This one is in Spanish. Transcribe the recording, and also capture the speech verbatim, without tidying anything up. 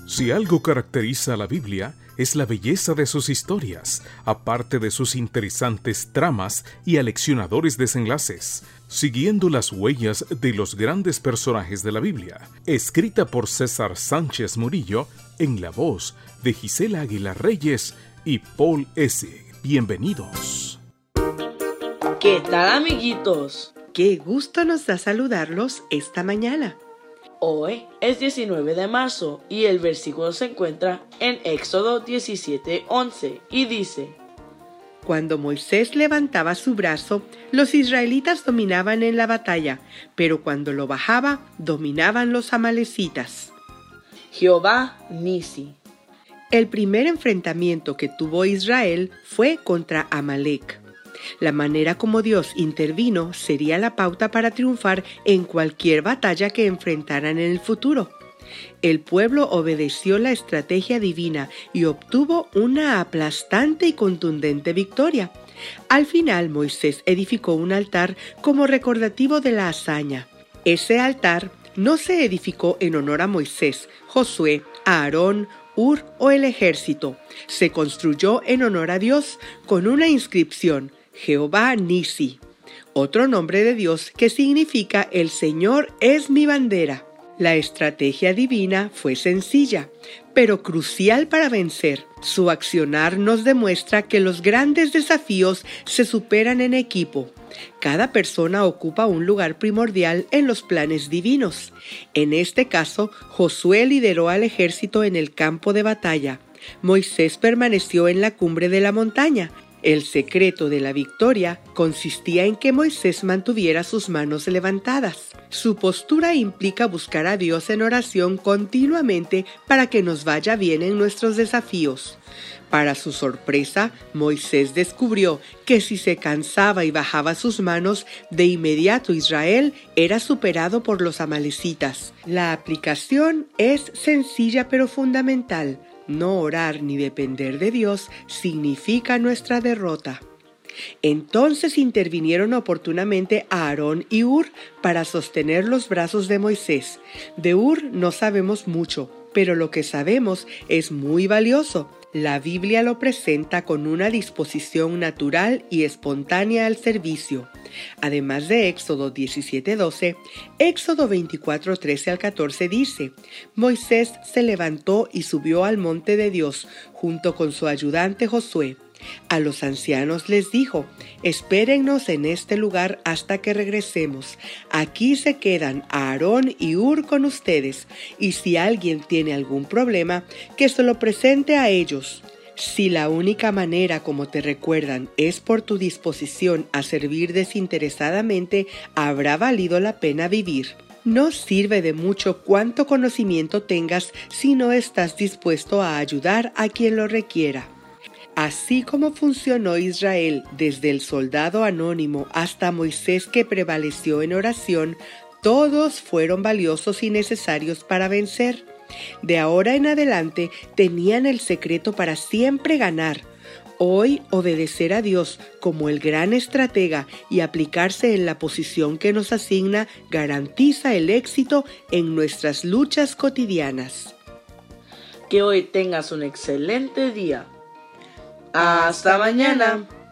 Si algo caracteriza a la Biblia, es la belleza de sus historias, aparte de sus interesantes tramas y aleccionadores desenlaces, siguiendo las huellas de los grandes personajes de la Biblia, escrita por César Sánchez Murillo, en la voz de Gisela Aguilar Reyes y Paul S. Bienvenidos. ¿Qué tal, amiguitos? Qué gusto nos da saludarlos esta mañana. Hoy es diecinueve de marzo y el versículo se encuentra en Éxodo diecisiete once y dice: Cuando Moisés levantaba su brazo, los israelitas dominaban en la batalla, pero cuando lo bajaba, dominaban los amalecitas. Jehová Nisi. El primer enfrentamiento que tuvo Israel fue contra Amalec. La manera como Dios intervino sería la pauta para triunfar en cualquier batalla que enfrentaran en el futuro. El pueblo obedeció la estrategia divina y obtuvo una aplastante y contundente victoria. Al final, Moisés edificó un altar como recordativo de la hazaña. Ese altar no se edificó en honor a Moisés, Josué, Aarón, Hur o el ejército. Se construyó en honor a Dios con una inscripción: Jehová Nisi, otro nombre de Dios que significa el Señor es mi bandera. La estrategia divina fue sencilla, pero crucial para vencer. Su accionar nos demuestra que los grandes desafíos se superan en equipo. Cada persona ocupa un lugar primordial en los planes divinos. En este caso, Josué lideró al ejército en el campo de batalla. Moisés permaneció en la cumbre de la montaña. El secreto de la victoria consistía en que Moisés mantuviera sus manos levantadas. Su postura implica buscar a Dios en oración continuamente para que nos vaya bien en nuestros desafíos. Para su sorpresa, Moisés descubrió que si se cansaba y bajaba sus manos, de inmediato Israel era superado por los amalecitas. La aplicación es sencilla pero fundamental. No orar ni depender de Dios significa nuestra derrota. Entonces intervinieron oportunamente Aarón y Hur para sostener los brazos de Moisés. De Hur no sabemos mucho, pero lo que sabemos es muy valioso. La Biblia lo presenta con una disposición natural y espontánea al servicio. Además de Éxodo diecisiete doce, Éxodo veinticuatro trece al catorce dice: Moisés se levantó y subió al monte de Dios junto con su ayudante Josué. A los ancianos les dijo: espérennos en este lugar hasta que regresemos. Aquí se quedan Aarón y Hur con ustedes, y si alguien tiene algún problema, que se lo presente a ellos. Si la única manera como te recuerdan es por tu disposición a servir desinteresadamente, habrá valido la pena vivir. No sirve de mucho cuánto conocimiento tengas si no estás dispuesto a ayudar a quien lo requiera. Así como funcionó Israel desde el soldado anónimo hasta Moisés que prevaleció en oración, todos fueron valiosos y necesarios para vencer. De ahora en adelante tenían el secreto para siempre ganar. Hoy, obedecer a Dios como el gran estratega y aplicarse en la posición que nos asigna garantiza el éxito en nuestras luchas cotidianas. Que hoy tengas un excelente día. ¡Hasta mañana!